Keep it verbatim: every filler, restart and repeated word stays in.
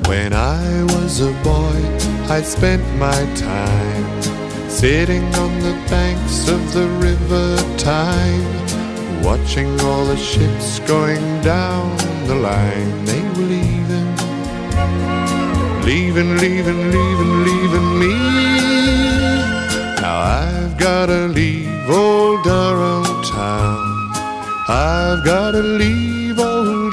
When I was a boy, I spent my time sitting on the banks of the river Tyne, watching all the ships going down the line. They were leaving, leaving, leaving, leaving, leaving me. Now I've gotta leave old Durham town. I've gotta leave old